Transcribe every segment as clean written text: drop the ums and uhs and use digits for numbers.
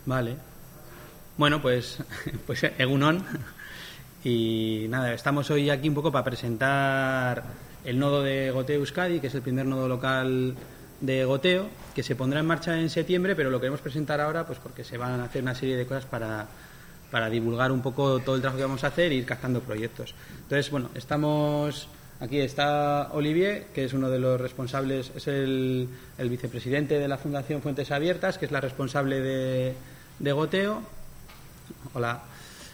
Vale. Bueno, pues Egunon. Y nada, estamos hoy aquí un poco para presentar el nodo de Goteo Euskadi, que es el primer nodo local de Goteo, que se pondrá en marcha en septiembre, pero lo queremos presentar ahora pues porque se van a hacer una serie de cosas para divulgar un poco todo el trabajo que vamos a hacer e ir captando proyectos. Entonces, bueno, aquí está Olivier, que es uno de los responsables, es el vicepresidente de la Fundación Fuentes Abiertas, que es la responsable de Goteo. Hola.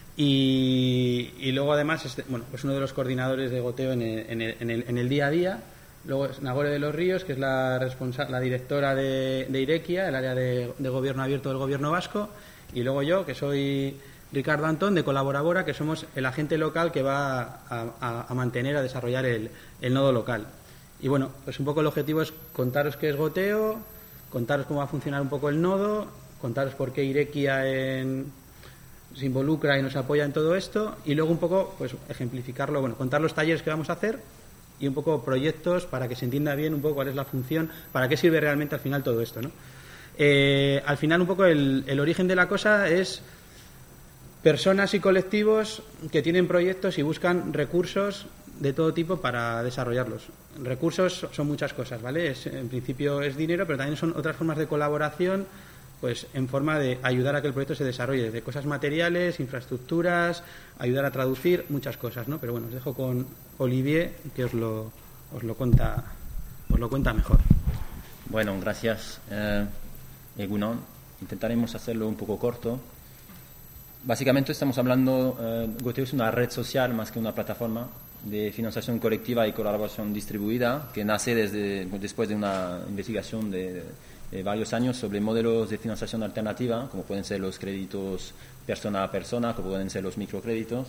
Y luego además es uno de los coordinadores de Goteo en el día a día. Luego es Nagore de los Ríos, que es la directora de Irekia, el área de gobierno abierto del gobierno vasco, y luego yo, que soy Ricardo Antón, de Colaborabora, que somos el agente local que va a mantener, a desarrollar el nodo local. Y bueno, pues un poco el objetivo es contaros qué es Goteo, contaros cómo va a funcionar un poco el nodo, contaros por qué Irekia se involucra y nos apoya en todo esto, y luego un poco pues ejemplificarlo, contar los talleres que vamos a hacer y un poco proyectos para que se entienda bien un poco cuál es la función, para qué sirve realmente al final todo esto, ¿no? Al final un poco el origen de la cosa es personas y colectivos que tienen proyectos y buscan recursos de todo tipo para desarrollarlos. Recursos son muchas cosas, ¿vale? En principio es dinero, pero también son otras formas de colaboración, pues en forma de ayudar a que el proyecto se desarrolle, desde cosas materiales, infraestructuras, ayudar a traducir, muchas cosas, ¿no? Pero bueno, os dejo con Olivier, que os lo cuenta mejor. Bueno, gracias, Egunon. Intentaremos hacerlo un poco corto. Básicamente estamos hablando, Goteo es una red social más que una plataforma de financiación colectiva y colaboración distribuida que nace después de una investigación de varios años sobre modelos de financiación alternativa, como pueden ser los créditos persona a persona, como pueden ser los microcréditos.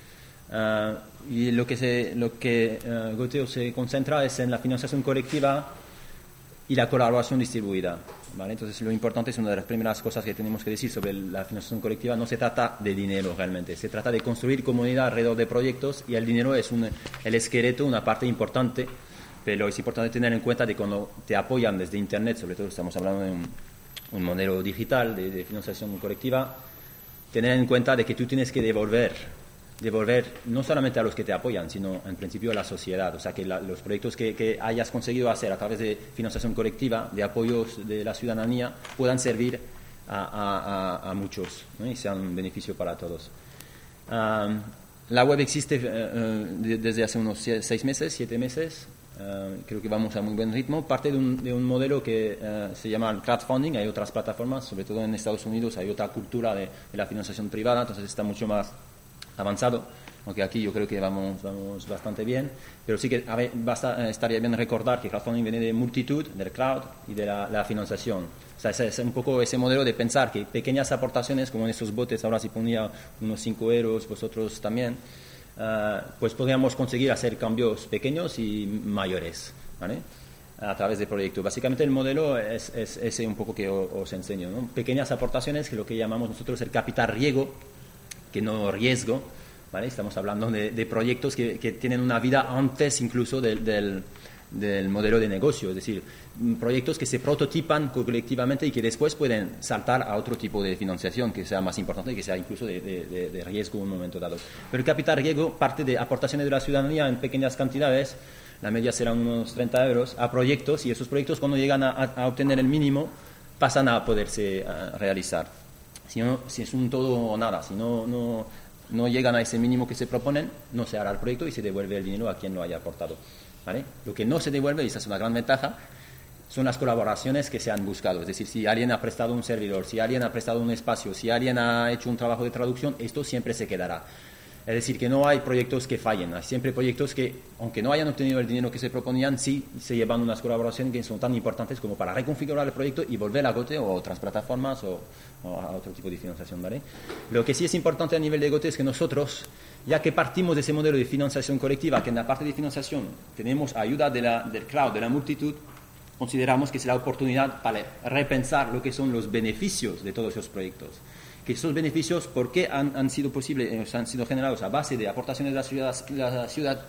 Y lo que Goteo se concentra es en la financiación colectiva y la colaboración distribuida, ¿vale? Entonces, lo importante es una de las primeras cosas que tenemos que decir sobre la financiación colectiva. No se trata de dinero realmente, se trata de construir comunidad alrededor de proyectos, y el dinero es el esqueleto, una parte importante, pero es importante tener en cuenta de cuando te apoyan desde Internet, sobre todo estamos hablando de un modelo digital de financiación colectiva, tener en cuenta de que tú tienes que devolver no solamente a los que te apoyan, sino en principio a la sociedad. O sea, que los proyectos que hayas conseguido hacer a través de financiación colectiva, de apoyos de la ciudadanía, puedan servir a muchos, ¿no? Y sean un beneficio para todos. La web existe desde hace unos 7 meses. Creo que vamos a muy buen ritmo. Parte de un modelo que se llama crowdfunding. Hay otras plataformas, sobre todo en Estados Unidos hay otra cultura de la financiación privada, entonces está mucho más avanzado, aunque aquí yo creo que vamos bastante bien, pero sí que estaría bien recordar que crowdfunding viene de multitud, del crowd y de la financiación. O sea, es un poco ese modelo de pensar que pequeñas aportaciones, como en esos botes, ahora si ponía unos 5 euros, vosotros también, pues podríamos conseguir hacer cambios pequeños y mayores, ¿vale? A través del proyecto. Básicamente el modelo es ese un poco que os enseño, ¿no? Pequeñas aportaciones, que es lo que llamamos nosotros el capital riesgo, que no riesgo, ¿vale? Estamos hablando de proyectos que tienen una vida antes incluso del modelo de negocio, es decir, proyectos que se prototipan colectivamente y que después pueden saltar a otro tipo de financiación que sea más importante y que sea incluso de riesgo en un momento dado. Pero el capital riesgo parte de aportaciones de la ciudadanía en pequeñas cantidades, la media serán unos 30 euros, a proyectos, y esos proyectos cuando llegan a obtener el mínimo pasan a poderse realizar. Si es un todo o nada, si no llegan a ese mínimo que se proponen, no se hará el proyecto y se devuelve el dinero a quien lo haya aportado, ¿vale? Lo que no se devuelve, y esa es una gran ventaja, son las colaboraciones que se han buscado. Es decir, si alguien ha prestado un servidor, si alguien ha prestado un espacio, si alguien ha hecho un trabajo de traducción, esto siempre se quedará. Es decir, que no hay proyectos que fallen, hay siempre proyectos que, aunque no hayan obtenido el dinero que se proponían, sí se llevan unas colaboraciones que son tan importantes como para reconfigurar el proyecto y volver a Goteo o a otras plataformas o a otro tipo de financiación, ¿vale? Lo que sí es importante a nivel de Goteo es que nosotros, ya que partimos de ese modelo de financiación colectiva, que en la parte de financiación tenemos ayuda del crowd, de la multitud, consideramos que es la oportunidad para repensar lo que son los beneficios de todos esos proyectos. Que esos beneficios, ¿por qué han sido posibles, han sido generados a base de aportaciones de la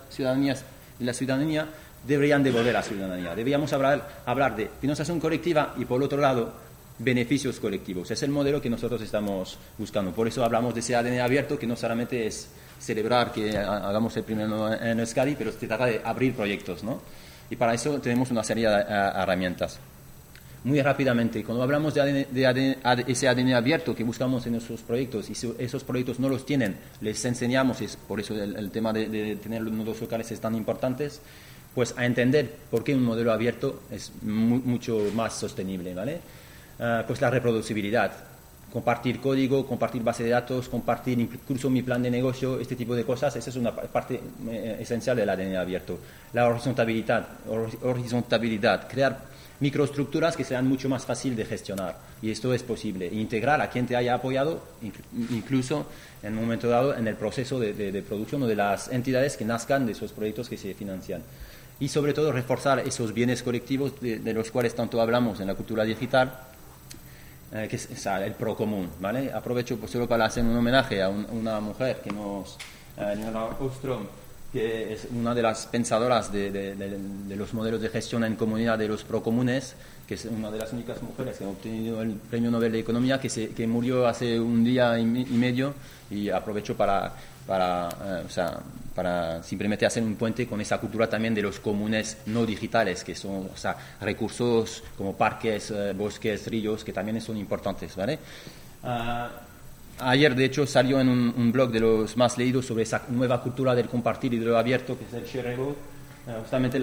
ciudadanía, deberían devolver a la ciudadanía? Deberíamos hablar de financiación colectiva y, por otro lado, beneficios colectivos. Es el modelo que nosotros estamos buscando. Por eso hablamos de ese ADN abierto, que no solamente es celebrar que hagamos el primer nodo en Euskadi, pero se trata de abrir proyectos, ¿no? Y para eso tenemos una serie de herramientas. Muy rápidamente, cuando hablamos de ese ADN abierto que buscamos en nuestros proyectos, y si esos proyectos no los tienen, les enseñamos, y es por eso el tema de tener los nodos locales es tan importante, pues a entender por qué un modelo abierto es mucho más sostenible, ¿vale? Pues la reproducibilidad, compartir código, compartir base de datos, compartir incluso mi plan de negocio, este tipo de cosas, esa es una parte esencial del ADN abierto. La horizontabilidad, crear microestructuras que sean mucho más fácil de gestionar, y esto es posible. Integrar a quien te haya apoyado, incluso en un momento dado, en el proceso de producción o de las entidades que nazcan de esos proyectos que se financian. Y sobre todo reforzar esos bienes colectivos de los cuales tanto hablamos en la cultura digital, que es el procomún, ¿vale? Aprovecho pues, solo para hacer un homenaje a una mujer que Nina Ostrom, que es una de las pensadoras de los modelos de gestión en comunidad de los procomunes, que es una de las únicas mujeres que ha obtenido el Premio Nobel de Economía, que murió hace un día y medio, y aprovecho para simplemente hacer un puente con esa cultura también de los comunes no digitales, que son recursos como parques, bosques, ríos, que también son importantes, ¿vale? Ayer, de hecho, salió en un blog de los más leídos sobre esa nueva cultura del compartir y de lo abierto, que es el Sharable. Justamente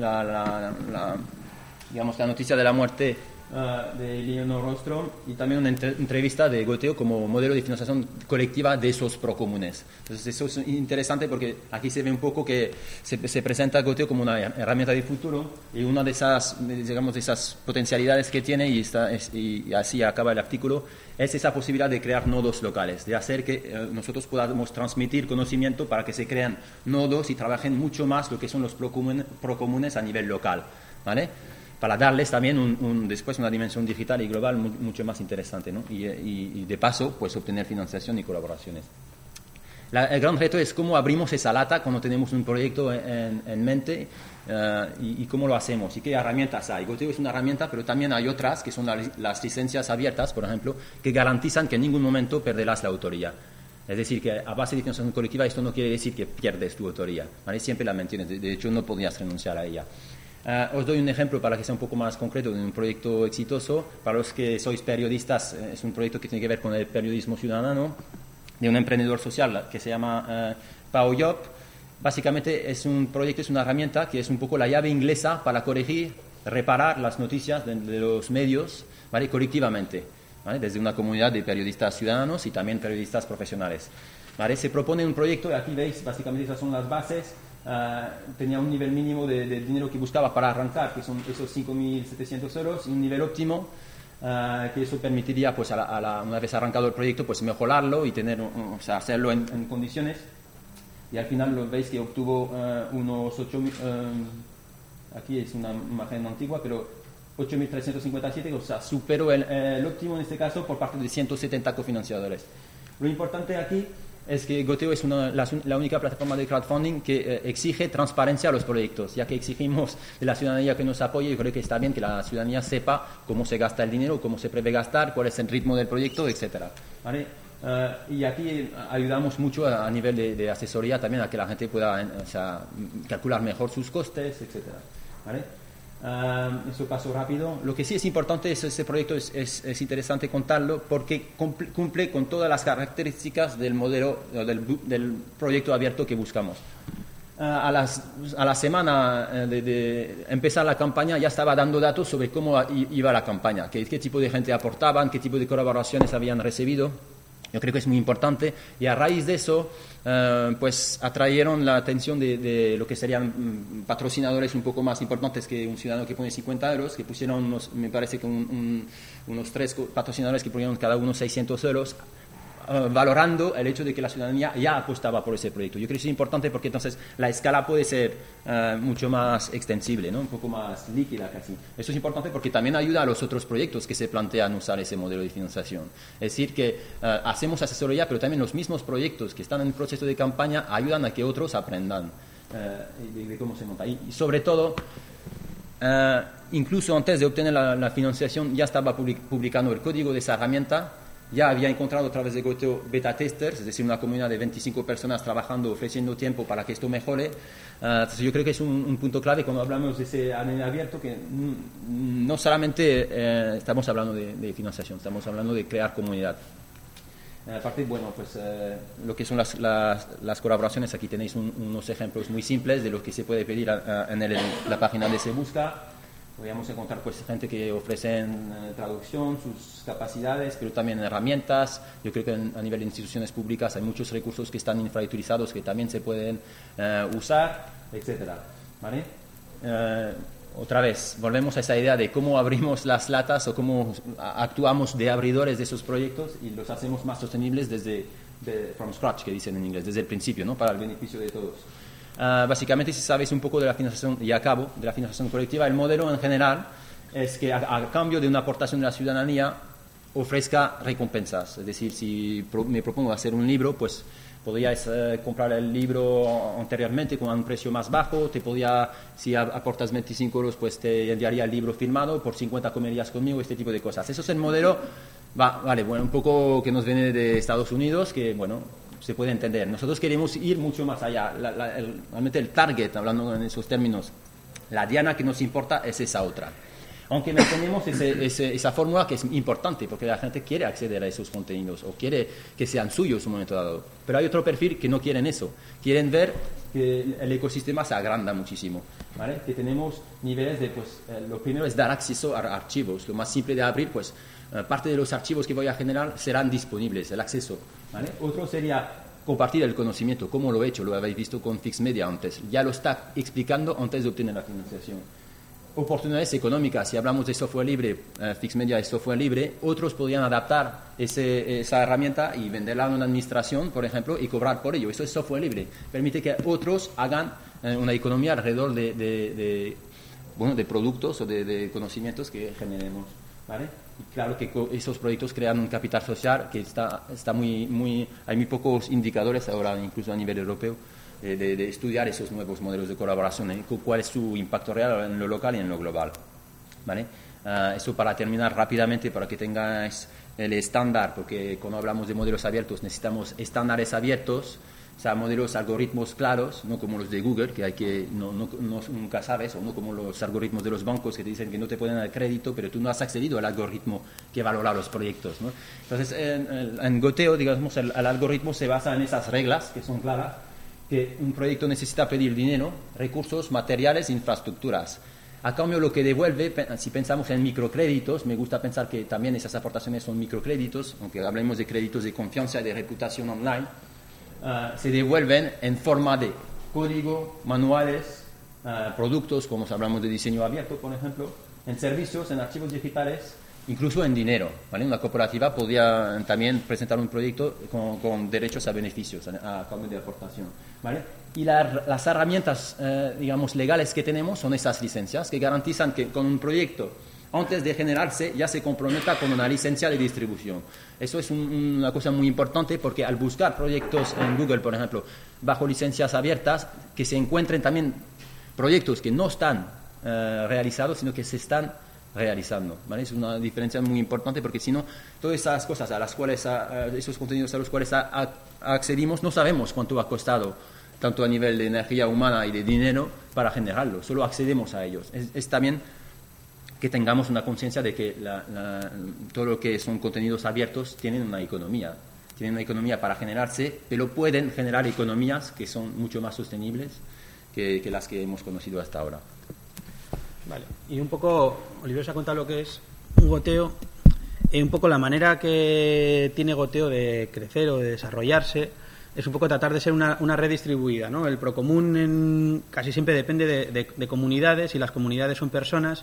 digamos, la noticia de la muerte de Nina Ostrom, y también una entrevista de Goteo como modelo de financiación colectiva de esos procomunes. Entonces, eso es interesante porque aquí se ve un poco que se presenta Goteo como una herramienta de futuro, y una de esas, digamos, de esas potencialidades que tiene, y así acaba el artículo, es esa posibilidad de crear nodos locales, de hacer que nosotros podamos transmitir conocimiento para que se crean nodos y trabajen mucho más lo que son los procomunes a nivel local, ¿vale? Para darles también después una dimensión digital y global mucho más interesante, ¿no? Y de paso, pues obtener financiación y colaboraciones. El gran reto es cómo abrimos esa lata cuando tenemos un proyecto en mente, y cómo lo hacemos y qué herramientas hay. Goteo es una herramienta, pero también hay otras que son las licencias abiertas, por ejemplo, que garantizan que en ningún momento perderás la autoría. Es decir, que a base de financiación colectiva esto no quiere decir que pierdes tu autoría, ¿vale? Siempre la mantienes, de hecho no podrías renunciar a ella. Os doy un ejemplo para que sea un poco más concreto de un proyecto exitoso. Para los que sois periodistas, es un proyecto que tiene que ver con el periodismo ciudadano, de un emprendedor social que se llama Pau Job. Básicamente es un proyecto, es una herramienta que es un poco la llave inglesa para corregir, reparar las noticias de los medios, ¿vale? Colectivamente, ¿vale? Desde una comunidad de periodistas ciudadanos y también periodistas profesionales, ¿vale? Se propone un proyecto, y aquí veis, básicamente esas son las bases. Tenía un nivel mínimo de dinero que buscaba para arrancar, que son esos 5.700 euros, y un nivel óptimo que eso permitiría, pues, una vez arrancado el proyecto, pues mejorarlo y hacerlo en condiciones. Y al final lo veis que obtuvo unos 8.000, aquí es una imagen antigua, pero 8.357, o sea, superó el óptimo en este caso por parte de 170 cofinanciadores. Lo importante aquí es que Goteo es la única plataforma de crowdfunding que exige transparencia a los proyectos, ya que exigimos de la ciudadanía que nos apoye. Yo creo que está bien que la ciudadanía sepa cómo se gasta el dinero, cómo se prevé gastar, cuál es el ritmo del proyecto, etcétera, ¿vale? Y aquí ayudamos mucho a nivel de asesoría también a que la gente pueda calcular mejor sus costes, etcétera, ¿vale? Eso paso rápido. Lo que sí es importante es ese proyecto, es interesante contarlo porque cumple con todas las características del modelo del proyecto abierto que buscamos. A la semana de empezar la campaña ya estaba dando datos sobre cómo iba la campaña, qué tipo de gente aportaban, qué tipo de colaboraciones habían recibido. Yo creo que es muy importante, y a raíz de eso pues atrayeron la atención de lo que serían patrocinadores un poco más importantes que un ciudadano que pone 50 euros, que pusieron me parece que unos 3 patrocinadores que pusieron cada uno 600 euros, valorando el hecho de que la ciudadanía ya apostaba por ese proyecto. Yo creo que es importante porque entonces la escala puede ser mucho más extensible, ¿no? Un poco más líquida casi. Eso es importante porque también ayuda a los otros proyectos que se plantean usar ese modelo de financiación. Es decir, que hacemos asesoría, pero también los mismos proyectos que están en el proceso de campaña ayudan a que otros aprendan de cómo se monta. Y sobre todo, incluso antes de obtener la financiación ya estaba publicando el código de esa herramienta. Ya había encontrado a través de Goteo beta testers, es decir, una comunidad de 25 personas trabajando, ofreciendo tiempo para que esto mejore. Entonces yo creo que es un punto clave cuando hablamos de ese ADN abierto, que no solamente estamos hablando de financiación, estamos hablando de crear comunidad. Aparte, bueno, pues lo que son las colaboraciones, aquí tenéis unos ejemplos muy simples de lo que se puede pedir en la página de Se Busca. Podríamos encontrar pues gente que ofrecen traducción, sus capacidades, pero también herramientas. Yo creo que a nivel de instituciones públicas hay muchos recursos que están infrautilizados que también se pueden usar, etcétera. ¿Vale? Otra vez, volvemos a esa idea de cómo abrimos las latas o cómo actuamos de abridores de esos proyectos y los hacemos más sostenibles from scratch, que dicen en inglés, desde el principio, ¿no? Para el beneficio de todos. Básicamente, si sabéis un poco de la financiación, y acabo, de la financiación colectiva, el modelo en general es que a cambio de una aportación de la ciudadanía ofrezca recompensas. Es decir, si me propongo hacer un libro, pues podríais comprar el libro anteriormente con un precio más bajo, si aportas 25 euros, pues te enviaría el libro firmado, por 50 comerías conmigo, este tipo de cosas. Eso es el modelo, vale, bueno, un poco que nos viene de Estados Unidos, que bueno, se puede entender. Nosotros queremos ir mucho más allá. Realmente el target, hablando en esos términos, la diana que nos importa es esa otra. Aunque mantenemos esa fórmula que es importante, porque la gente quiere acceder a esos contenidos o quiere que sean suyos en un momento dado. Pero hay otro perfil que no quieren eso. Quieren ver que el ecosistema se agranda muchísimo, ¿vale? Que tenemos niveles de, pues, lo primero es dar acceso a archivos. Lo más simple de abrir, pues, parte de los archivos que voy a generar serán disponibles, el acceso, ¿vale? Otro sería compartir el conocimiento, como lo he hecho, lo habéis visto con Fixmedia antes. Ya lo está explicando antes de obtener la financiación. Oportunidades económicas, si hablamos de software libre, Fixmedia es software libre, otros podrían adaptar esa herramienta y venderla a una administración, por ejemplo, y cobrar por ello. Eso es software libre. Permite que otros hagan una economía alrededor de productos o de conocimientos que generemos, ¿vale? Y claro que esos proyectos crean un capital social que está hay muy pocos indicadores ahora, incluso a nivel europeo, de estudiar esos nuevos modelos de colaboración, cuál es su impacto real en lo local y en lo global, ¿vale? Eso para terminar rápidamente, para que tengáis el estándar, porque cuando hablamos de modelos abiertos necesitamos estándares abiertos, o sea, modelos, algoritmos claros, no como los de Google, que nunca sabes, o no como los algoritmos de los bancos que te dicen que no te pueden dar crédito, pero tú no has accedido al algoritmo que valora los proyectos, ¿no? Entonces, en Goteo, digamos, el algoritmo se basa en esas reglas que son claras, que un proyecto necesita pedir dinero, recursos, materiales, infraestructuras. A cambio, lo que devuelve, si pensamos en microcréditos, me gusta pensar que también esas aportaciones son microcréditos, aunque hablemos de créditos de confianza y de reputación online, se devuelven en forma de código, manuales, productos, como hablamos de diseño abierto, por ejemplo, en servicios, en archivos digitales, incluso en dinero, ¿vale? Una cooperativa podría también presentar un proyecto con derechos a beneficios, a cambio de aportación, ¿vale? Y las herramientas, digamos, legales que tenemos son esas licencias que garantizan que con un proyecto, antes de generarse, ya se comprometa con una licencia de distribución. Eso es una cosa muy importante, porque al buscar proyectos en Google, por ejemplo, bajo licencias abiertas, que se encuentren también proyectos que no están realizados, sino que se están realizando, ¿vale? Es una diferencia muy importante, porque si no, todas esas cosas a las cuales, esos contenidos a los cuales accedimos, no sabemos cuánto ha costado, tanto a nivel de energía humana y de dinero, para generarlo. Solo accedemos a ellos. Es también que tengamos una conciencia de que todo lo que son contenidos abiertos tienen una economía para generarse, pero pueden generar economías que son mucho más sostenibles que las que hemos conocido hasta ahora. Vale, y un poco, Oliver os ha contado lo que es un Goteo, un poco la manera que tiene Goteo de crecer o de desarrollarse es un poco tratar de ser una red distribuida, ¿no? El procomún casi siempre depende de comunidades, y las comunidades son personas,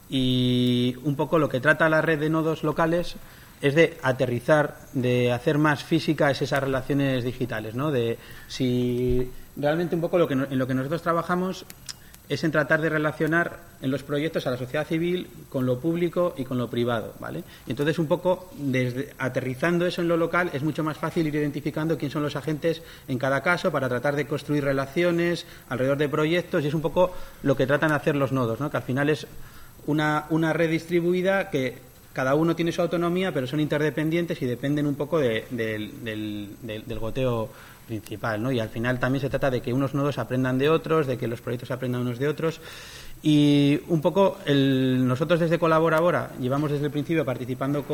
y un poco lo que trata la red de nodos locales es de aterrizar, de hacer más físicas esas relaciones digitales, ¿no? De si realmente un poco en lo que nosotros trabajamos es en tratar de relacionar en los proyectos a la sociedad civil con lo público y con lo privado, ¿vale? Entonces, un poco, aterrizando eso en lo local, es mucho más fácil ir identificando quién son los agentes en cada caso para tratar de construir relaciones alrededor de proyectos, y es un poco lo que tratan de hacer los nodos, ¿no? Que al final es una red distribuida que cada uno tiene su autonomía, pero son interdependientes y dependen un poco del goteo principal, ¿no? Y al final también se trata de que unos nodos aprendan de otros, de que los proyectos aprendan unos de otros. Y un poco nosotros desde Colaborabora llevamos desde el principio participando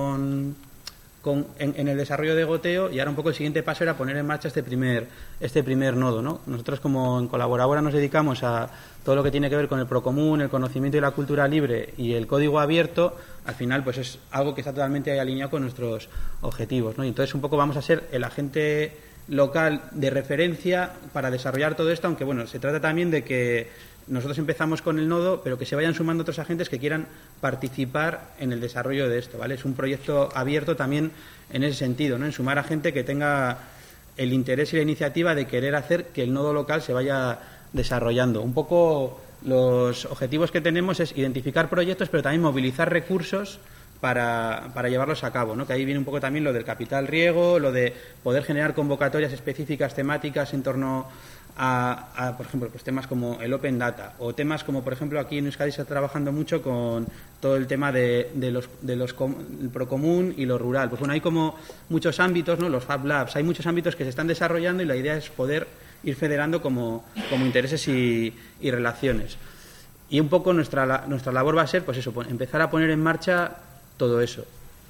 en el desarrollo de goteo, y ahora un poco el siguiente paso era poner en marcha este primer nodo, ¿no? Nosotros, como en Colaborabora nos dedicamos a todo lo que tiene que ver con el procomún, el conocimiento y la cultura libre y el código abierto, al final pues es algo que está totalmente alineado con nuestros objetivos, ¿no? Y entonces un poco vamos a ser el agente local de referencia para desarrollar todo esto, aunque bueno, se trata también de que nosotros empezamos con el nodo, pero que se vayan sumando otros agentes que quieran participar en el desarrollo de esto, ¿vale? Es un proyecto abierto también en ese sentido, ¿no? En sumar a gente que tenga el interés y la iniciativa de querer hacer que el nodo local se vaya desarrollando. Un poco los objetivos que tenemos es identificar proyectos, pero también movilizar recursos para llevarlos a cabo, ¿no? Que ahí viene un poco también lo del capital riego, lo de poder generar convocatorias específicas, temáticas en torno a por ejemplo, pues temas como el Open Data, o temas como, por ejemplo, aquí en Euskadi se está trabajando mucho con todo el tema de los el procomún y lo rural. Pues bueno, hay como muchos ámbitos, ¿no? Los Fab Labs, hay muchos ámbitos que se están desarrollando, y la idea es poder ir federando como intereses y relaciones. Y un poco nuestra labor va a ser, pues eso, empezar a poner en marcha todo eso.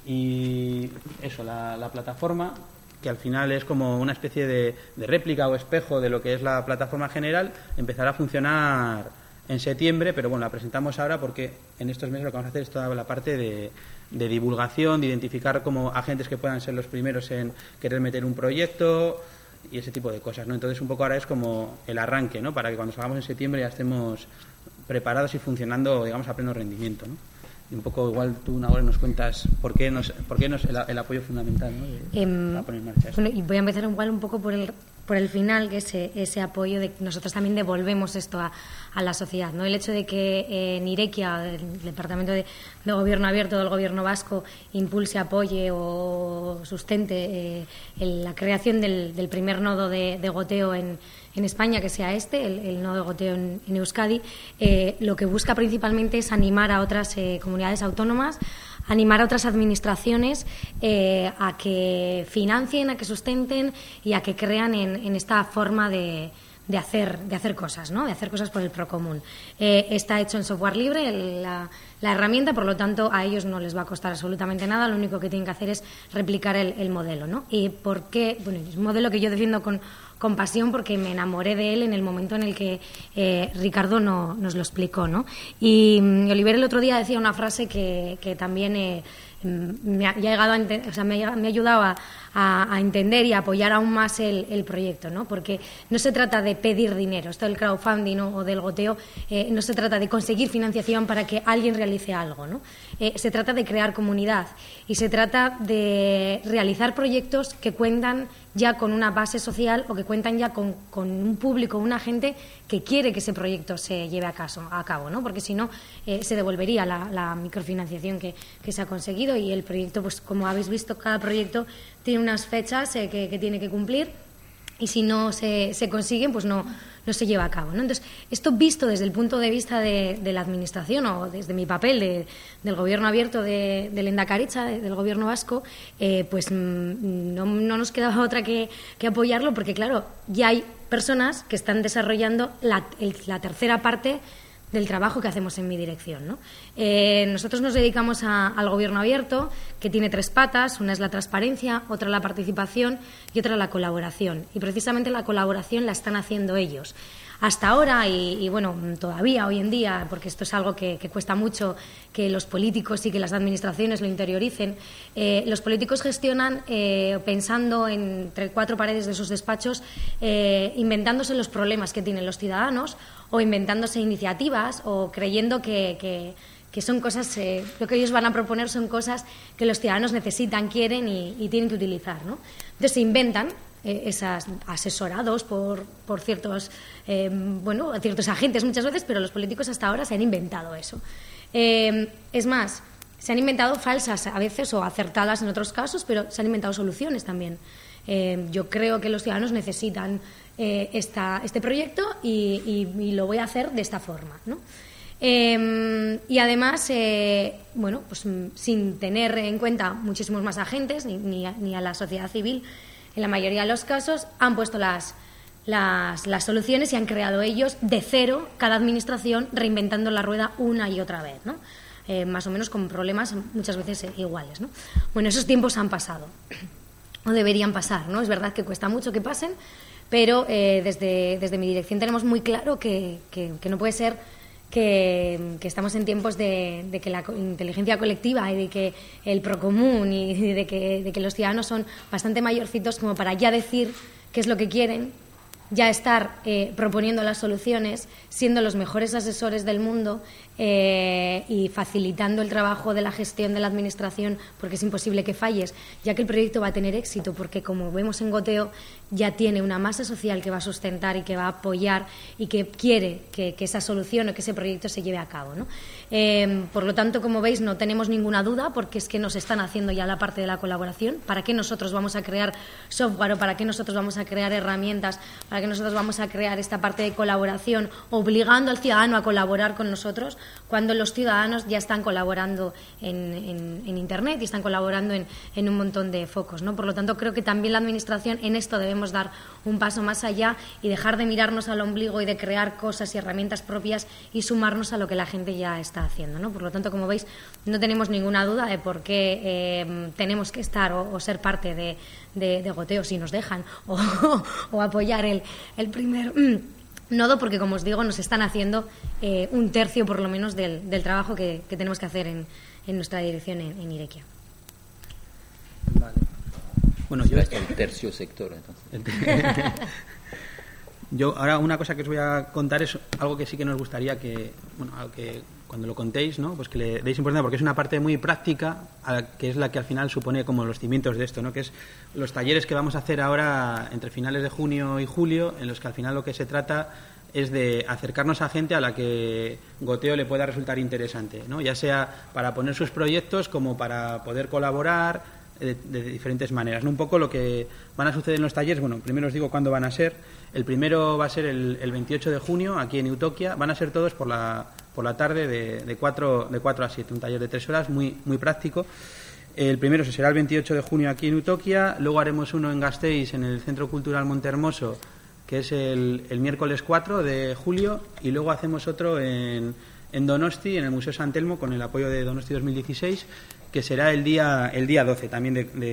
Y eso, la plataforma, que al final es como una especie de réplica o espejo de lo que es la plataforma general, empezará a funcionar en septiembre, pero bueno, la presentamos ahora porque en estos meses lo que vamos a hacer es toda la parte de divulgación, de identificar como agentes que puedan ser los primeros en querer meter un proyecto y ese tipo de cosas, ¿no? Entonces un poco ahora es como el arranque, ¿no? Para que cuando salgamos en septiembre ya estemos preparados y funcionando, digamos, a pleno rendimiento, ¿no? Y un poco igual tú ahora nos cuentas por qué nos el apoyo fundamental, ¿no? Para poner en marcha eso. Bueno, y voy a empezar igual un poco por el final, que es ese apoyo de que nosotros también devolvemos esto a la sociedad, ¿no? El hecho de que Nirekia, el Departamento de Gobierno Abierto del Gobierno Vasco, impulse, apoye o sustente la creación del primer nodo de goteo en España, que sea el nodo de goteo en Euskadi, lo que busca principalmente es animar a otras comunidades autónomas, animar a otras administraciones a que financien, a que sustenten y a que crean en esta forma de hacer cosas, ¿no? De hacer cosas por el procomún. Está hecho en software libre la herramienta, por lo tanto a ellos no les va a costar absolutamente nada, lo único que tienen que hacer es replicar el modelo, ¿no? ¿Y por qué? Bueno, es un modelo que yo defiendo con pasión, porque me enamoré de él en el momento en el que Ricardo nos lo explicó, ¿no? Y Oliver el otro día decía una frase que también me ha llegado me ha ayudado a entender y a apoyar aún más el proyecto, ¿no? Porque no se trata de pedir dinero, esto del crowdfunding o del goteo, no se trata de conseguir financiación para que alguien realice algo, ¿no? Se trata de crear comunidad y se trata de realizar proyectos que cuentan ya con una base social o que cuentan ya con un público, una gente que quiere que ese proyecto se lleve a cabo, ¿no? Porque si no, se devolvería la microfinanciación que se ha conseguido, y el proyecto, pues como habéis visto, cada proyecto tiene unas fechas que tiene que cumplir, y si no se consiguen, pues no se lleva a cabo, ¿no? Entonces, esto visto desde el punto de vista de la administración, o desde mi papel del gobierno abierto de Lehendakaritza, del gobierno vasco, pues no nos quedaba otra que apoyarlo, porque claro, ya hay personas que están desarrollando la tercera parte del trabajo que hacemos en mi dirección, ¿no? Nosotros nos dedicamos al gobierno abierto, que tiene 3 patas: una es la transparencia, otra la participación y otra la colaboración. Y precisamente la colaboración la están haciendo ellos. Hasta ahora, y bueno, todavía hoy en día, porque esto es algo que cuesta mucho que los políticos y que las administraciones lo interioricen, los políticos gestionan pensando entre 4 paredes de sus despachos, inventándose los problemas que tienen los ciudadanos, o inventándose iniciativas, o creyendo que son cosas, lo que ellos van a proponer son cosas que los ciudadanos necesitan, quieren y tienen que utilizar, ¿no? Entonces se inventan asesorados por ciertos ciertos agentes muchas veces, pero los políticos hasta ahora se han inventado eso. Es más, se han inventado falsas a veces o acertadas en otros casos, pero se han inventado soluciones también. Yo creo que los ciudadanos necesitan este proyecto y lo voy a hacer de esta forma, ¿no? Y además, pues sin tener en cuenta muchísimos más agentes ni a la sociedad civil, en la mayoría de los casos han puesto las soluciones y han creado ellos de cero, cada administración reinventando la rueda una y otra vez, ¿no? Más o menos con problemas muchas veces iguales, ¿no? Bueno, esos tiempos han pasado o deberían pasar, ¿no? Es verdad que cuesta mucho que pasen, pero desde mi dirección tenemos muy claro que no puede ser que estamos en tiempos de que la inteligencia colectiva y de que el procomún y de que los ciudadanos son bastante mayorcitos como para ya decir qué es lo que quieren, ya estar proponiendo las soluciones, siendo los mejores asesores del mundo y facilitando el trabajo de la gestión de la administración, porque es imposible que falles, ya que el proyecto va a tener éxito, porque como vemos en Goteo ya tiene una masa social que va a sustentar y que va a apoyar y que quiere que esa solución o que ese proyecto se lleve a cabo, ¿no? Por lo tanto, como veis, no tenemos ninguna duda, porque es que nos están haciendo ya la parte de la colaboración. ¿Para qué nosotros vamos a crear software o para qué nosotros vamos a crear herramientas, para qué nosotros vamos a crear esta parte de colaboración obligando al ciudadano a colaborar con nosotros, cuando los ciudadanos ya están colaborando en Internet y están colaborando en un montón de focos, ¿no? Por lo tanto, creo que también la Administración en esto debemos dar un paso más allá y dejar de mirarnos al ombligo y de crear cosas y herramientas propias y sumarnos a lo que la gente ya está haciendo, ¿no? Por lo tanto, como veis, no tenemos ninguna duda de por qué tenemos que estar o ser parte de Goteo, si nos dejan, o apoyar el primer nodo, porque, como os digo, nos están haciendo un tercio, por lo menos, del trabajo que tenemos que hacer en nuestra dirección en Irekia. Vale. Bueno, yo el tercio sector, entonces. Yo ahora una cosa que os voy a contar es algo que sí que nos gustaría que cuando lo contéis, ¿no? Pues que le deis importancia, porque es una parte muy práctica que es la que al final supone como los cimientos de esto, ¿no? Que es los talleres que vamos a hacer ahora entre finales de junio y julio, en los que al final lo que se trata es de acercarnos a gente a la que Goteo le pueda resultar interesante, ¿no? Ya sea para poner sus proyectos como para poder colaborar de diferentes maneras, ¿no? Un poco lo que van a suceder en los talleres. Bueno, primero os digo cuándo van a ser. El primero va a ser el 28 de junio aquí en Eutokia. Van a ser todos por la tarde de 4 a 7, un taller de 3 horas muy, muy práctico. El primero será el 28 de junio aquí en Eutokia. Luego haremos uno en Gasteiz, en el Centro Cultural Montehermoso, que es el miércoles 4 de julio. Y luego hacemos otro en Donosti, en el Museo San Telmo, con el apoyo de Donosti 2016, que será el día 12, también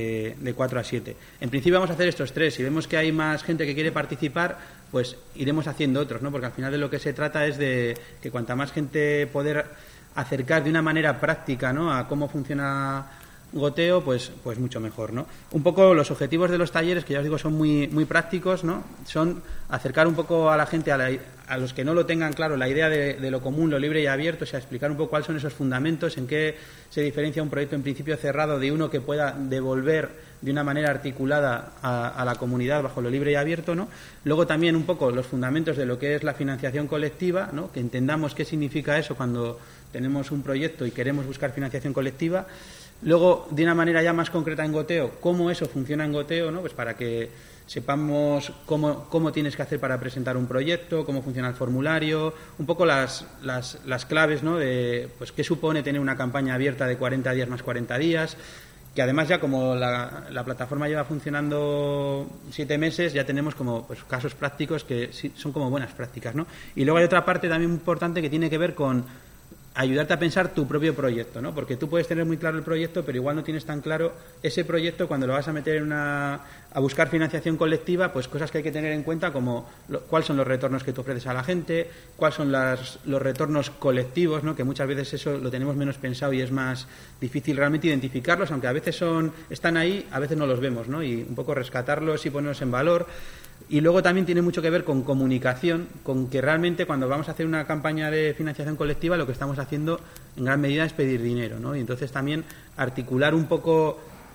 de 4 a 7. En principio vamos a hacer estos 3. Si vemos que hay más gente que quiere participar, pues iremos haciendo otros, ¿no? Porque al final de lo que se trata es de que cuanta más gente poder acercar de una manera práctica, ¿no?, a cómo funciona Goteo, pues mucho mejor, ¿no? Un poco los objetivos de los talleres, que ya os digo son muy, muy prácticos, ¿no? Son acercar un poco a la gente, a los que no lo tengan claro, la idea de lo común, lo libre y abierto, o sea, explicar un poco cuáles son esos fundamentos, en qué se diferencia un proyecto en principio cerrado de uno que pueda devolver de una manera articulada a la comunidad bajo lo libre y abierto, ¿no? Luego también un poco los fundamentos de lo que es la financiación colectiva, ¿no? Que entendamos qué significa eso cuando tenemos un proyecto y queremos buscar financiación colectiva. Luego, de una manera ya más concreta en Goteo, cómo eso funciona en Goteo, ¿no? Pues para que sepamos cómo tienes que hacer para presentar un proyecto, cómo funciona el formulario, un poco las claves, ¿no? De pues qué supone tener una campaña abierta de 40 días más 40 días, que además ya como la plataforma lleva funcionando 7 meses, ya tenemos como pues casos prácticos que sí, son como buenas prácticas, ¿no? Y luego hay otra parte también importante que tiene que ver con ayudarte a pensar tu propio proyecto, ¿no? Porque tú puedes tener muy claro el proyecto, pero igual no tienes tan claro ese proyecto cuando lo vas a meter a buscar financiación colectiva, pues cosas que hay que tener en cuenta como cuáles son los retornos que tú ofreces a la gente, cuáles son los retornos colectivos, ¿no? Que muchas veces eso lo tenemos menos pensado y es más difícil realmente identificarlos, aunque a veces están ahí, a veces no los vemos, ¿no? Y un poco rescatarlos y ponerlos en valor. Y luego también tiene mucho que ver con comunicación, con que realmente cuando vamos a hacer una campaña de financiación colectiva lo que estamos haciendo en gran medida es pedir dinero, ¿no? Y entonces también articular un poco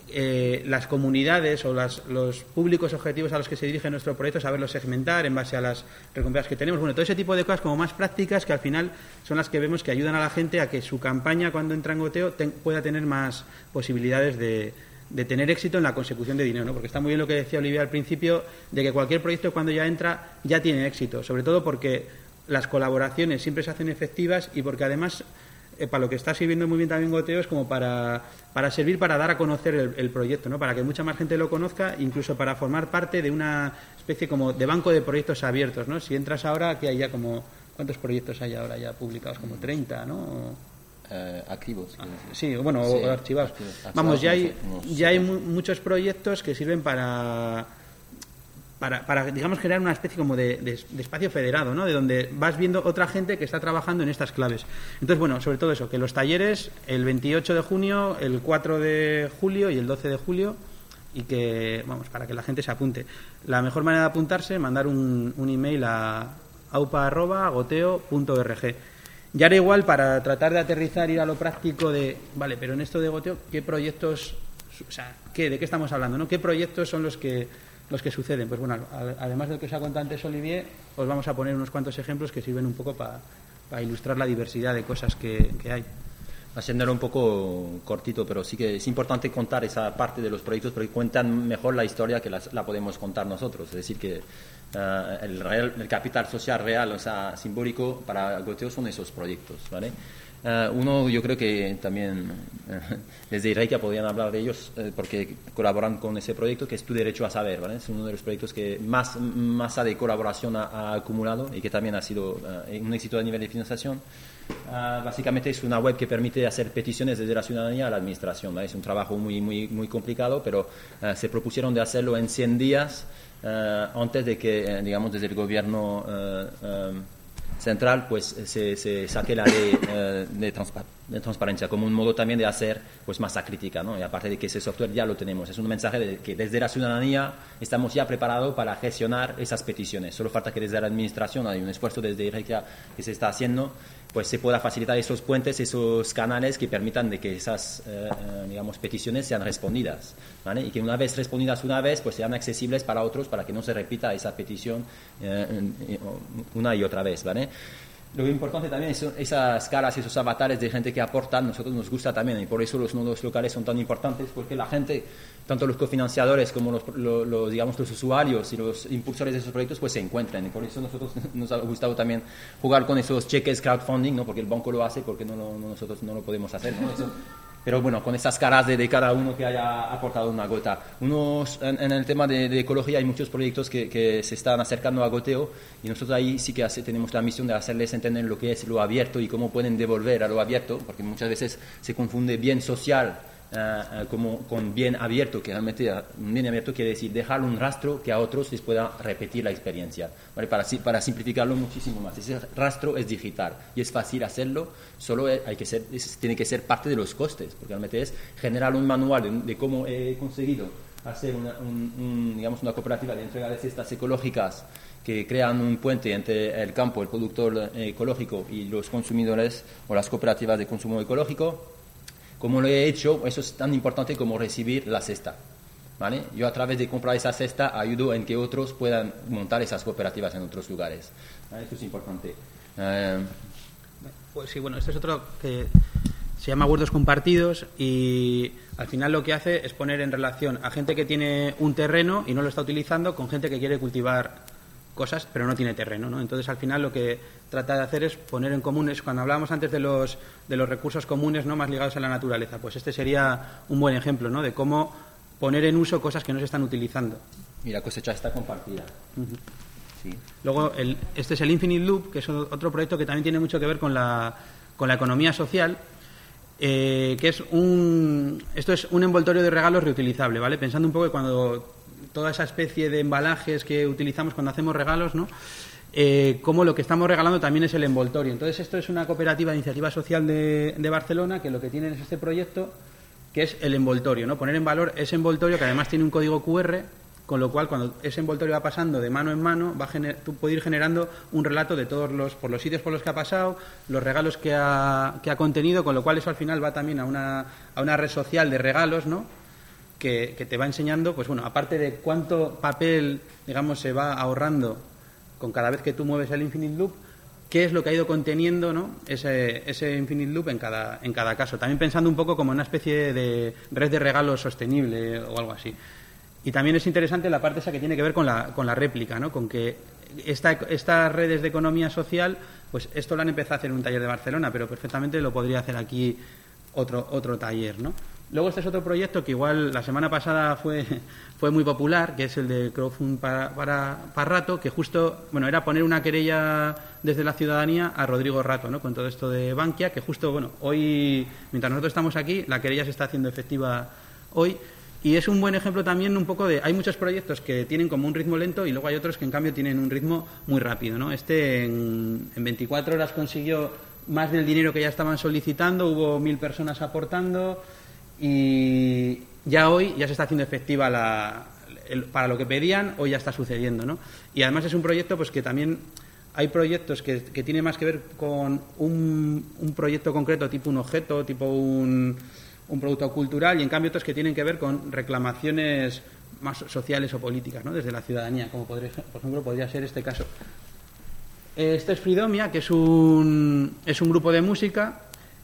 las comunidades o los públicos objetivos a los que se dirige nuestro proyecto, saberlos segmentar en base a las recompensas que tenemos. Bueno, todo ese tipo de cosas como más prácticas que al final son las que vemos que ayudan a la gente a que su campaña cuando entra en Goteo pueda tener más posibilidades de tener éxito en la consecución de dinero, ¿no? Porque está muy bien lo que decía Olivia al principio, de que cualquier proyecto cuando ya entra ya tiene éxito, sobre todo porque las colaboraciones siempre se hacen efectivas y porque además para lo que está sirviendo muy bien también Goteo es como para servir para dar a conocer el proyecto, ¿no? Para que mucha más gente lo conozca, incluso para formar parte de una especie como de banco de proyectos abiertos, ¿no? Si entras ahora, que hay ya como... ¿Cuántos proyectos hay ahora ya publicados? Como 30, ¿no? Activos. Sí, bueno, sí, o archivados. Vamos, ya hay muchos proyectos que sirven para digamos, crear una especie como de espacio federado, ¿no? De donde vas viendo otra gente que está trabajando en estas claves. Entonces, bueno, sobre todo eso, que los talleres el 28 de junio, el 4 de julio y el 12 de julio, y que, vamos, para que la gente se apunte. La mejor manera de apuntarse, mandar un email a aupa@goteo.org. Y ahora igual, para tratar de aterrizar, ir a lo práctico de, vale, pero en esto de Goteo, ¿qué proyectos, o sea, de qué estamos hablando, ¿no? ¿Qué proyectos son los que suceden? Pues bueno, además del que os ha contado antes Olivier, os vamos a poner unos cuantos ejemplos que sirven un poco para ilustrar la diversidad de cosas que hay. Haciéndolo un poco cortito, pero sí que es importante contar esa parte de los proyectos porque cuentan mejor la historia que la podemos contar nosotros. Es decir, que el capital social real, o sea, simbólico para Goteo son esos proyectos, ¿vale? Uno, yo creo que también desde Irekia podrían hablar de ellos porque colaboran con ese proyecto, que es Tu Derecho a Saber, ¿vale? Es uno de los proyectos que más masa de colaboración ha acumulado y que también ha sido un éxito a nivel de financiación. Básicamente es una web que permite hacer peticiones desde la ciudadanía a la administración, ¿vale? Es un trabajo muy complicado, pero se propusieron de hacerlo en 100 días antes de que, digamos, desde el gobierno central pues se saque la ley de transparencia como un modo también de hacer pues masa crítica, ¿no? Y aparte de que ese software ya lo tenemos, es un mensaje de que desde la ciudadanía estamos ya preparados para gestionar esas peticiones. Solo falta que desde la administración hay un esfuerzo desde Irekia que se está haciendo, pues se pueda facilitar esos puentes, esos canales que permitan de que esas digamos peticiones sean respondidas, ¿vale? Y que una vez respondidas pues sean accesibles para otros, para que no se repita esa petición una y otra vez, ¿vale? Lo importante también es esas caras, esos avatares de gente que aportan. Nosotros nos gusta también y por eso los nodos locales son tan importantes, porque la gente, tanto los cofinanciadores como los digamos los usuarios y los impulsores de esos proyectos pues se encuentran, y por eso nosotros nos ha gustado también jugar con esos cheques crowdfunding, ¿no? Porque el banco lo hace, porque nosotros no lo podemos hacer, ¿no? Eso, pero bueno, con esas caras de cada uno que haya aportado una gota. En el tema de ecología hay muchos proyectos que se están acercando a Goteo, y nosotros ahí sí que tenemos la misión de hacerles entender lo que es lo abierto y cómo pueden devolver a lo abierto, porque muchas veces se confunde bien social como con bien abierto, que realmente un bien abierto quiere decir dejar un rastro que a otros les pueda repetir la experiencia, ¿vale? Para simplificarlo muchísimo más. Ese rastro es digital y es fácil hacerlo, solo tiene que ser parte de los costes, porque realmente es generar un manual de cómo he conseguido hacer digamos una cooperativa de entrega de cestas ecológicas que crean un puente entre el campo, el productor ecológico y los consumidores o las cooperativas de consumo ecológico. Como lo he hecho, eso es tan importante como recibir la cesta, ¿vale? Yo a través de comprar esa cesta ayudo en que otros puedan montar esas cooperativas en otros lugares, ¿vale? Eso es importante. Pues sí, bueno, este es otro que se llama Huertos Compartidos, y al final lo que hace es poner en relación a gente que tiene un terreno y no lo está utilizando con gente que quiere cultivar cosas pero no tiene terreno, ¿no? Entonces al final lo que trata de hacer es poner en común, cuando hablábamos antes de los recursos comunes, ¿no?, más ligados a la naturaleza, pues este sería un buen ejemplo, ¿no?, de cómo poner en uso cosas que no se están utilizando. Y la cosecha está compartida. Uh-huh. Sí. Luego este es el Infinite Loop, que es otro proyecto que también tiene mucho que ver con la economía social, que es esto es un envoltorio de regalos reutilizable, ¿vale? Pensando un poco que cuando toda esa especie de embalajes que utilizamos cuando hacemos regalos, ¿no?, como lo que estamos regalando también es el envoltorio. Entonces esto es una cooperativa de iniciativa social de Barcelona, que lo que tienen es este proyecto, que es el envoltorio, ¿no?, poner en valor ese envoltorio, que además tiene un código QR, con lo cual cuando ese envoltorio va pasando de mano en mano, tú puedes ir generando un relato de todos por los sitios por los que ha pasado, los regalos que ha contenido, con lo cual eso al final va también a una red social de regalos, ¿no?, que te va enseñando, pues bueno, aparte de cuánto papel, digamos, se va ahorrando con cada vez que tú mueves el Infinite Loop, qué es lo que ha ido conteniendo, ¿no?, ese Infinite Loop en cada caso. También pensando un poco como una especie de red de regalos sostenible o algo así. Y también es interesante la parte esa que tiene que ver con la réplica, ¿no?, con que estas redes de economía social, pues esto lo han empezado a hacer en un taller de Barcelona, pero perfectamente lo podría hacer aquí otro taller, ¿no? Luego este es otro proyecto que igual la semana pasada fue muy popular, que es el de crowdfunding para Rato, que justo, bueno, era poner una querella desde la ciudadanía a Rodrigo Rato, ¿no?, con todo esto de Bankia, que justo, bueno, hoy, mientras nosotros estamos aquí, la querella se está haciendo efectiva hoy. Y es un buen ejemplo también un poco de... Hay muchos proyectos que tienen como un ritmo lento y luego hay otros que en cambio tienen un ritmo muy rápido, ¿no? Este en 24 horas consiguió más del dinero que ya estaban solicitando, hubo 1.000 personas aportando y ya hoy ya se está haciendo efectiva para lo que pedían, hoy ya está sucediendo, ¿no? Y además es un proyecto pues que también... Hay proyectos que tienen más que ver con un proyecto concreto, tipo un objeto, tipo un producto cultural, y en cambio otros que tienen que ver con reclamaciones más sociales o políticas, ¿no?, desde la ciudadanía, como por ejemplo podría ser este caso. Este es Fridomia, que es un grupo de música.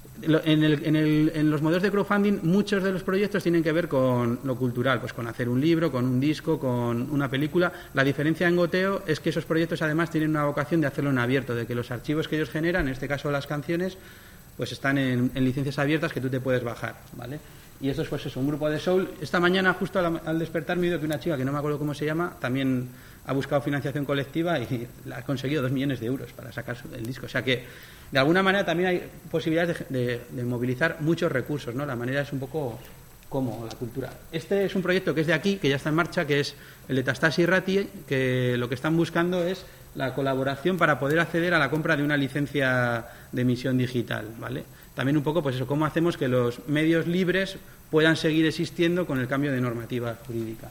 En los modelos de crowdfunding muchos de los proyectos tienen que ver con lo cultural, pues con hacer un libro, con un disco, con una película. La diferencia en Goteo es que esos proyectos además tienen una vocación de hacerlo en abierto, de que los archivos que ellos generan, en este caso las canciones, pues están en licencias abiertas que tú te puedes bajar, ¿vale? Y esto es pues eso, un grupo de soul. Esta mañana, justo al despertar, me he oído que una chica, que no me acuerdo cómo se llama, también ha buscado financiación colectiva y ha conseguido 2 millones de euros para sacar el disco. O sea que, de alguna manera, también hay posibilidades de movilizar muchos recursos, ¿no? La manera es un poco como la cultura. Este es un proyecto que es de aquí, que ya está en marcha, que es el de Tastas y Rati, que lo que están buscando es la colaboración para poder acceder a la compra de una licencia de emisión digital, ¿vale? También un poco, pues eso, cómo hacemos que los medios libres puedan seguir existiendo con el cambio de normativa jurídica.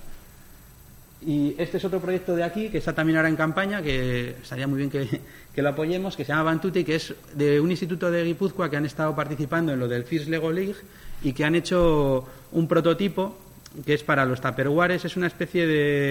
Y este es otro proyecto de aquí, que está también ahora en campaña, que estaría muy bien que lo apoyemos, que se llama Bantuti, que es de un instituto de Guipúzcoa que han estado participando en lo del First Lego League y que han hecho un prototipo que es para los tupperwares. Es una especie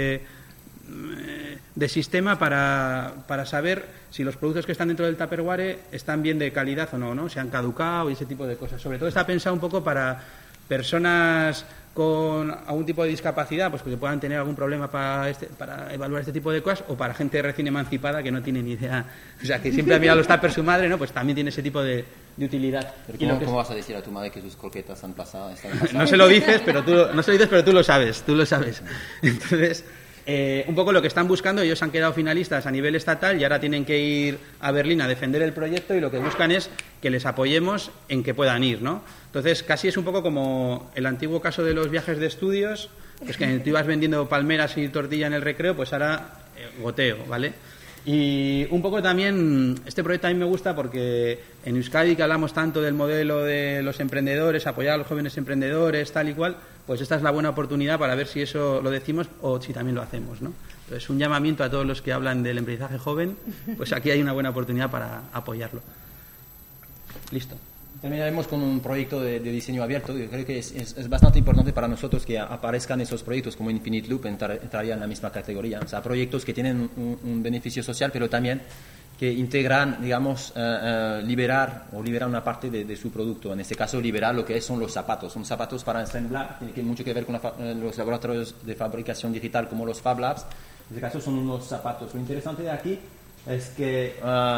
de sistema para saber si los productos que están dentro del tupperware están bien de calidad o no, se han caducado y ese tipo de cosas. Sobre todo está pensado un poco para personas con algún tipo de discapacidad, pues que puedan tener algún problema para evaluar este tipo de cosas, o para gente recién emancipada que no tiene ni idea, o sea, que siempre ha mirado los tuppers su madre, ¿no? Pues también tiene ese tipo de utilidad. Pero ¿cómo vas a decir a tu madre que sus croquetas han pasado? No se lo dices, pero tú lo sabes. Entonces, un poco lo que están buscando, ellos han quedado finalistas a nivel estatal y ahora tienen que ir a Berlín a defender el proyecto, y lo que buscan es que les apoyemos en que puedan ir, ¿no? Entonces, casi es un poco como el antiguo caso de los viajes de estudios, pues que tú ibas vendiendo palmeras y tortilla en el recreo, pues ahora goteo, ¿vale? Y un poco también, este proyecto a mí me gusta porque en Euskadi, que hablamos tanto del modelo de los emprendedores, apoyar a los jóvenes emprendedores, tal y cual, pues esta es la buena oportunidad para ver si eso lo decimos o si también lo hacemos, ¿no? Entonces, un llamamiento a todos los que hablan del emprendizaje joven, pues aquí hay una buena oportunidad para apoyarlo. Listo. Terminaremos con un proyecto de diseño abierto. Yo creo que es bastante importante para nosotros que aparezcan esos proyectos como Infinite Loop, entraría en la misma categoría. O sea, proyectos que tienen un beneficio social, pero también que integran, digamos, liberar una parte de su producto. En este caso, liberar lo que son los zapatos. Son zapatos para ensamblar, tiene mucho que ver con los laboratorios de fabricación digital como los Fab Labs. En este caso son unos zapatos. Lo interesante de aquí es que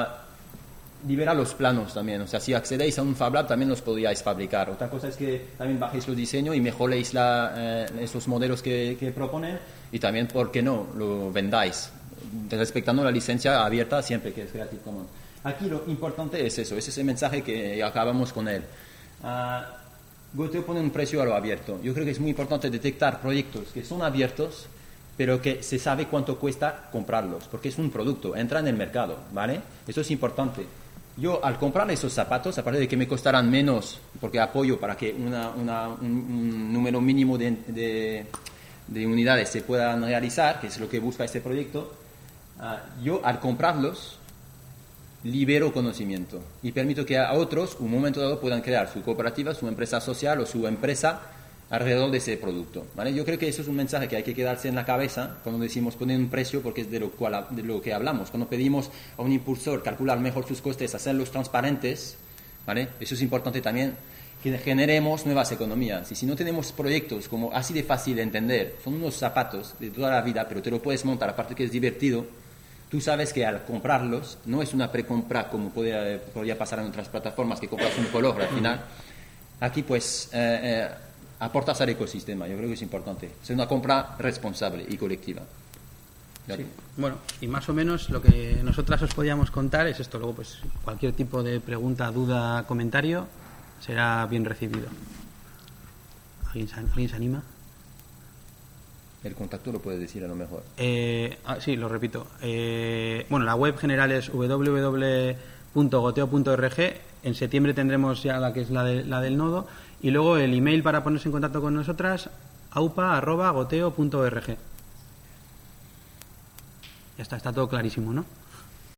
libera los planos también, o sea, si accedéis a un Fab Lab también los podríais fabricar. Otra cosa es que también bajéis los diseños y mejoréis esos modelos que proponen, y también, ¿por qué no?, lo vendáis, respetando la licencia abierta siempre, que es Creative Commons. Aquí lo importante es eso, es ese mensaje que acabamos con él. Goteo pone un precio a lo abierto. Yo creo que es muy importante detectar proyectos que son abiertos, pero que se sabe cuánto cuesta comprarlos, porque es un producto, entra en el mercado, ¿vale? Eso es importante. Yo, al comprar esos zapatos, aparte de que me costarán menos, porque apoyo para que un número mínimo de unidades se puedan realizar, que es lo que busca este proyecto, yo, al comprarlos, libero conocimiento y permito que a otros, un momento dado, puedan crear su cooperativa, su empresa social o su empresa alrededor de ese producto, ¿vale? Yo creo que eso es un mensaje que hay que quedarse en la cabeza cuando decimos poner un precio, porque es de lo que hablamos. Cuando pedimos a un impulsor calcular mejor sus costes, hacerlos transparentes, ¿vale? Eso es importante también, que generemos nuevas economías. Y si no tenemos proyectos como así de fácil de entender, son unos zapatos de toda la vida, pero te lo puedes montar, aparte que es divertido, tú sabes que al comprarlos no es una precompra como podría pasar en otras plataformas, que compras un color al final. Aquí pues aportas al ecosistema, yo creo que es importante. Es una compra responsable y colectiva. Sí. Bueno, y más o menos lo que nosotras os podíamos contar es esto. Luego, pues cualquier tipo de pregunta, duda, comentario será bien recibido. ¿Alguien se anima? El contacto lo puedes decir a lo mejor. Sí, lo repito. Bueno, la web general es www.goteo.org. En septiembre tendremos ya la que es la del nodo. Y luego el email para ponerse en contacto con nosotras, aupa@goteo.org. Ya está todo clarísimo, ¿no?